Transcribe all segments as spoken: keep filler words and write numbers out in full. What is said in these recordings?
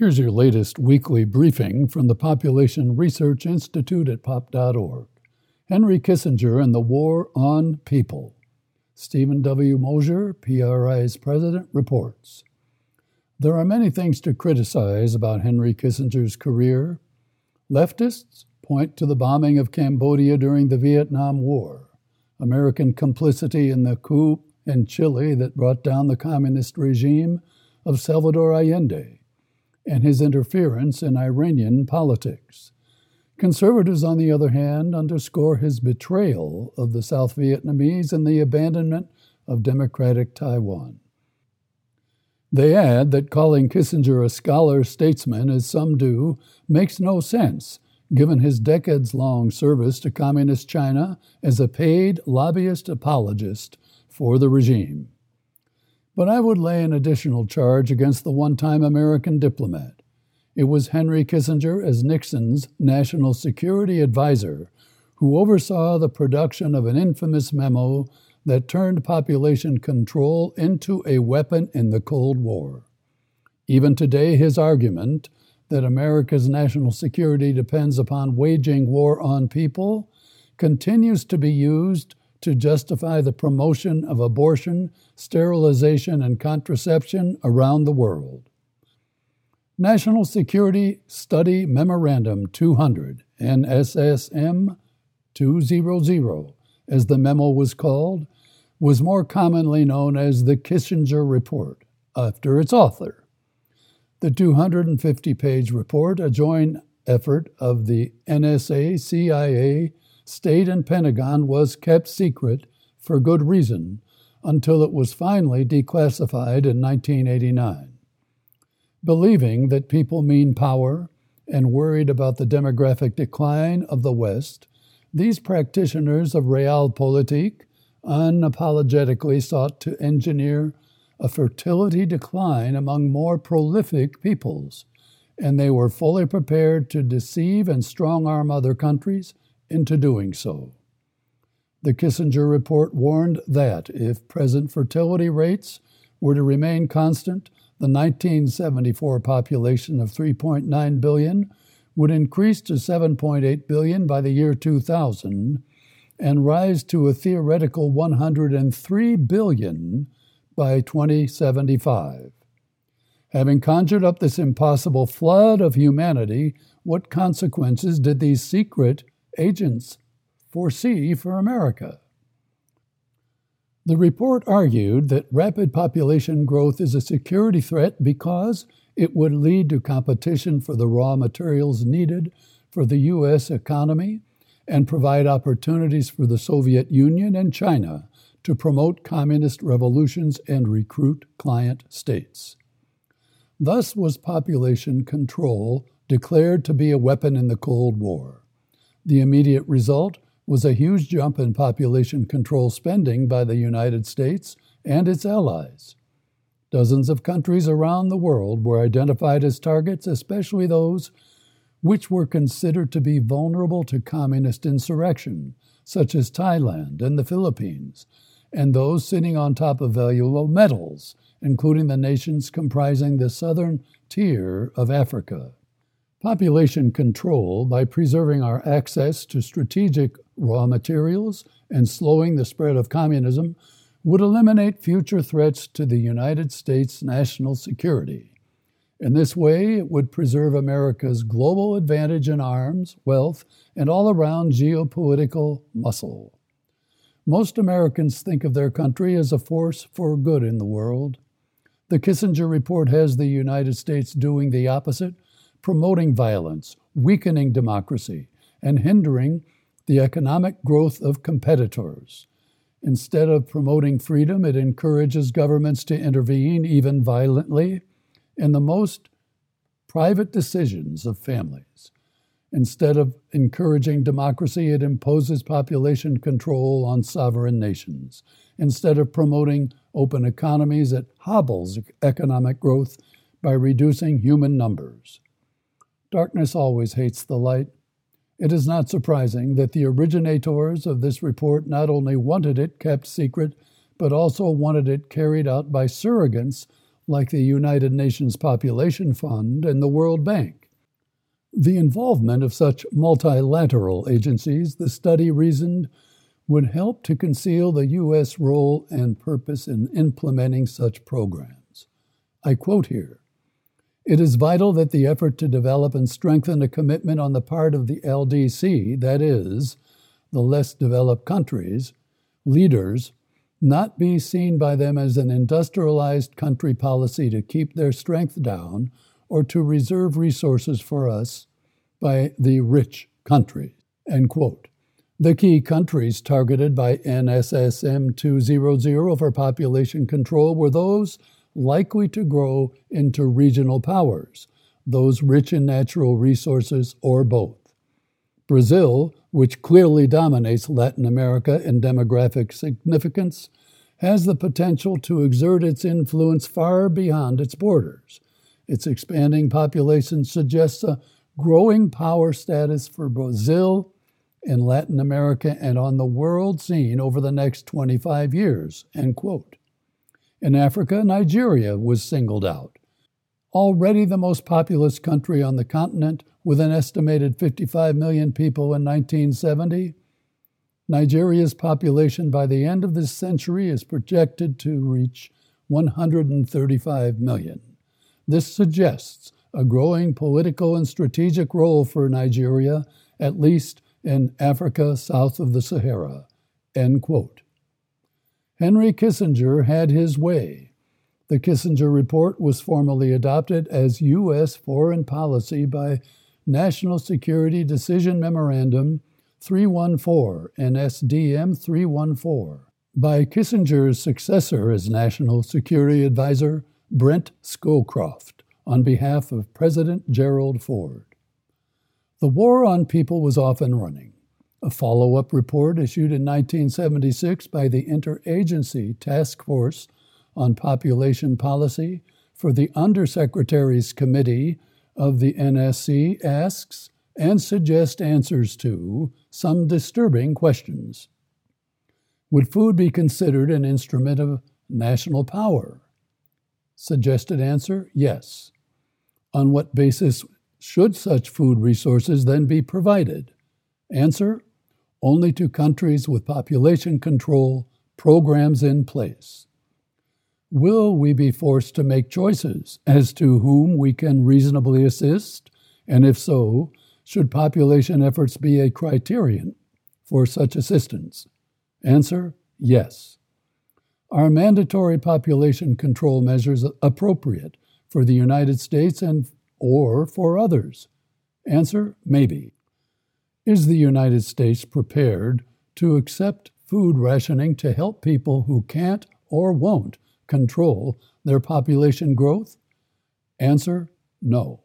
Here's your latest weekly briefing from the Population Research Institute at pop dot org. Henry Kissinger and the War on People. Stephen W. Mosher, P R I's president, reports. There are many things to criticize about Henry Kissinger's career. Leftists point to the bombing of Cambodia during the Vietnam War, American complicity in the coup in Chile that brought down the communist regime of Salvador Allende, and his interference in Iranian politics. Conservatives, on the other hand, underscore his betrayal of the South Vietnamese and the abandonment of democratic Taiwan. They add that calling Kissinger a scholar-statesman, as some do, makes no sense, given his decades-long service to Communist China as a paid lobbyist apologist for the regime. But I would lay an additional charge against the one-time American diplomat. It was Henry Kissinger, as Nixon's national security advisor, who oversaw the production of an infamous memo that turned population control into a weapon in the Cold War. Even today, his argument that America's national security depends upon waging war on people continues to be used to justify the promotion of abortion, sterilization, and contraception around the world. National Security Study Memorandum two hundred, N S S M two hundred, as the memo was called, was more commonly known as the Kissinger Report, after its author. The two hundred fifty-page report, a joint effort of the N S A, C I A, State and Pentagon, was kept secret for good reason until it was finally declassified in nineteen eighty-nine. Believing that people mean power and worried about the demographic decline of the West, these practitioners of realpolitik unapologetically sought to engineer a fertility decline among more prolific peoples, and they were fully prepared to deceive and strong-arm other countries into doing so. The Kissinger Report warned that if present fertility rates were to remain constant, the nineteen seventy-four population of three point nine billion would increase to seven point eight billion by the year two thousand and rise to a theoretical one hundred three billion by twenty seventy-five. Having conjured up this impossible flood of humanity, what consequences did these secret agents foresee for America? The report argued that rapid population growth is a security threat because it would lead to competition for the raw materials needed for the U S economy and provide opportunities for the Soviet Union and China to promote communist revolutions and recruit client states. Thus was population control declared to be a weapon in the Cold War. The immediate result was a huge jump in population control spending by the United States and its allies. Dozens of countries around the world were identified as targets, especially those which were considered to be vulnerable to communist insurrection, such as Thailand and the Philippines, and those sitting on top of valuable metals, including the nations comprising the southern tier of Africa. Population control, by preserving our access to strategic raw materials and slowing the spread of communism, would eliminate future threats to the United States' national security. In this way, it would preserve America's global advantage in arms, wealth, and all-around geopolitical muscle. Most Americans think of their country as a force for good in the world. The Kissinger Report has the United States doing the opposite, promoting violence, weakening democracy, and hindering the economic growth of competitors. Instead of promoting freedom, it encourages governments to intervene, even violently, in the most private decisions of families. Instead of encouraging democracy, it imposes population control on sovereign nations. Instead of promoting open economies, it hobbles economic growth by reducing human numbers. Darkness always hates the light. It is not surprising that the originators of this report not only wanted it kept secret, but also wanted it carried out by surrogates like the United Nations Population Fund and the World Bank. The involvement of such multilateral agencies, the study reasoned, would help to conceal the U S role and purpose in implementing such programs. I quote here, "It is vital that the effort to develop and strengthen a commitment on the part of the L D C, that is, the less developed countries, leaders, not be seen by them as an industrialized country policy to keep their strength down or to reserve resources for us by the rich countries." End quote. The key countries targeted by N S S M two hundred for population control were those likely to grow into regional powers, those rich in natural resources, or both. Brazil, which clearly dominates Latin America in demographic significance, has the potential to exert its influence far beyond its borders. Its expanding population suggests a growing power status for Brazil in Latin America and on the world scene over the next twenty-five years, end quote. In Africa, Nigeria was singled out. Already the most populous country on the continent, with an estimated fifty-five million people in nineteen seventy, Nigeria's population by the end of this century is projected to reach one hundred thirty-five million. This suggests a growing political and strategic role for Nigeria, at least in Africa south of the Sahara, end quote. Henry Kissinger had his way. The Kissinger Report was formally adopted as U S foreign policy by National Security Decision Memorandum three one four, N S D M three one four, by Kissinger's successor as National Security Advisor, Brent Scowcroft, on behalf of President Gerald Ford. The war on people was off and running. A follow-up report issued in nineteen seventy-six by the Interagency Task Force on Population Policy for the Undersecretaries Committee of the N S C asks and suggests answers to some disturbing questions. Would food be considered an instrument of national power? Suggested answer, yes. On what basis should such food resources then be provided? Answer, only to countries with population control programs in place. Will we be forced to make choices as to whom we can reasonably assist? And if so, should population efforts be a criterion for such assistance? Answer, yes. Are mandatory population control measures appropriate for the United States and or for others? Answer, maybe. Is the United States prepared to accept food rationing to help people who can't or won't control their population growth? Answer, no.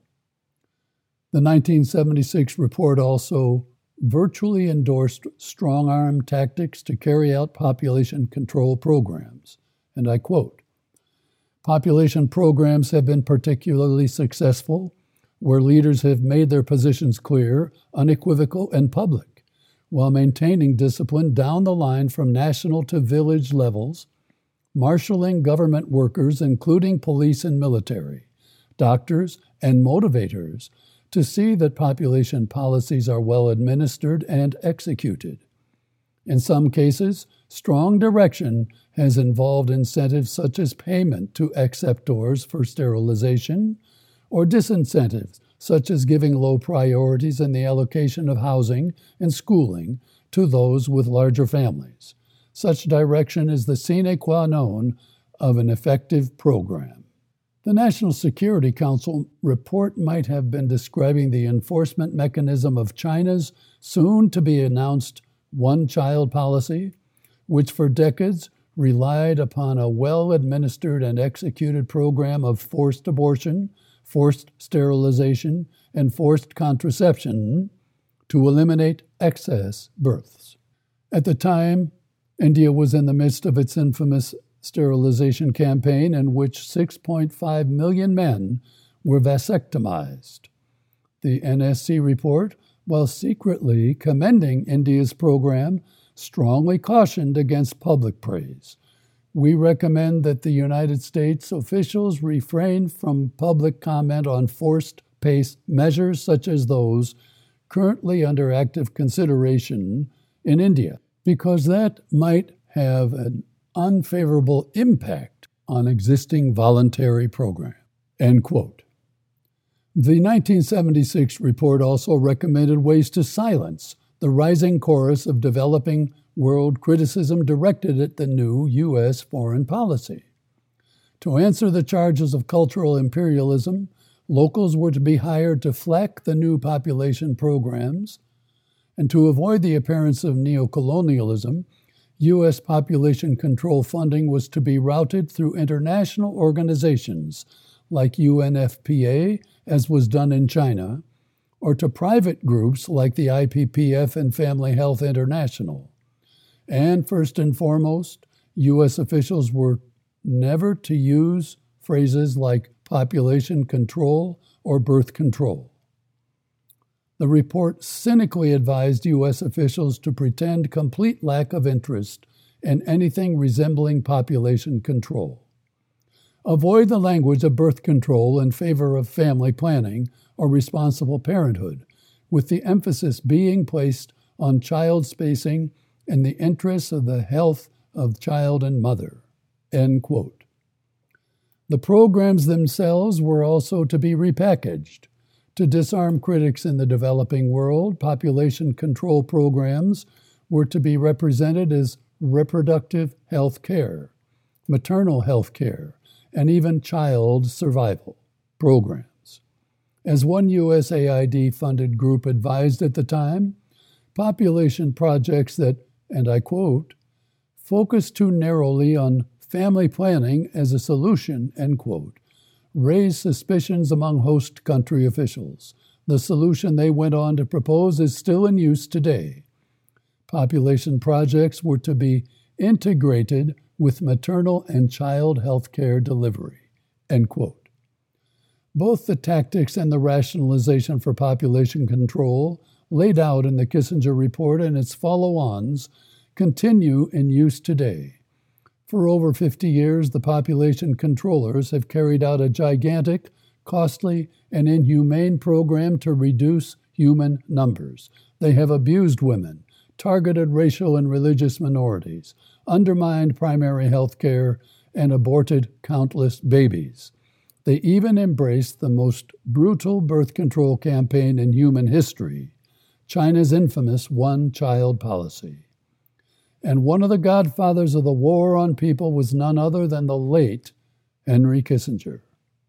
The nineteen seventy-six report also virtually endorsed strong-arm tactics to carry out population control programs. And I quote, "Population programs have been particularly successful where leaders have made their positions clear, unequivocal, and public, while maintaining discipline down the line from national to village levels, marshaling government workers, including police and military, doctors, and motivators, to see that population policies are well administered and executed. In some cases, strong direction has involved incentives such as payment to acceptors for sterilization, or disincentives such as giving low priorities in the allocation of housing and schooling to those with larger families. Such direction is the sine qua non of an effective program." The National Security Council report might have been describing the enforcement mechanism of China's soon-to-be-announced one-child policy, which for decades relied upon a well-administered and executed program of forced abortion, forced sterilization, and forced contraception to eliminate excess births. At the time, India was in the midst of its infamous sterilization campaign in which six point five million men were vasectomized. The N S C report, while secretly commending India's program, strongly cautioned against public praise. we recommend that the United States officials refrain from public comment on forced pace measures such as those currently under active consideration in India, because that might have an unfavorable impact on existing voluntary programs. End quote. The nineteen seventy-six report also recommended ways to silence the rising chorus of developing world criticism directed at the new U S foreign policy. To answer the charges of cultural imperialism, locals were to be hired to fleck the new population programs, and to avoid the appearance of neocolonialism, U S population control funding was to be routed through international organizations like U N F P A, as was done in China, or to private groups like the I P P F and Family Health International. And first and foremost, U S officials were never to use phrases like population control or birth control. The report cynically advised U S officials to pretend complete lack of interest in anything resembling population control. Avoid the language of birth control in favor of family planning or responsible parenthood, with the emphasis being placed on child spacing in the interests of the health of child and mother. End quote. The programs themselves were also to be repackaged. To disarm critics in the developing world, population control programs were to be represented as reproductive health care, maternal health care, and even child survival programs. As one U S A I D-funded group advised at the time, population projects that, and I quote, focus too narrowly on family planning as a solution, end quote, raised suspicions among host country officials. The solution they went on to propose is still in use today. Population projects were to be integrated with maternal and child health care delivery, end quote. Both the tactics and the rationalization for population control laid out in the Kissinger Report and its follow-ons continue in use today. For over fifty years, the population controllers have carried out a gigantic, costly, and inhumane program to reduce human numbers. They have abused women, targeted racial and religious minorities, undermined primary health care, and aborted countless babies. They even embraced the most brutal birth control campaign in human history, China's infamous one-child policy. And one of the godfathers of the war on people was none other than the late Henry Kissinger.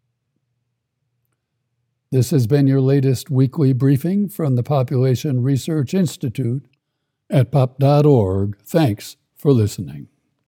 This has been your latest weekly briefing from the Population Research Institute at pop dot org. Thanks for listening.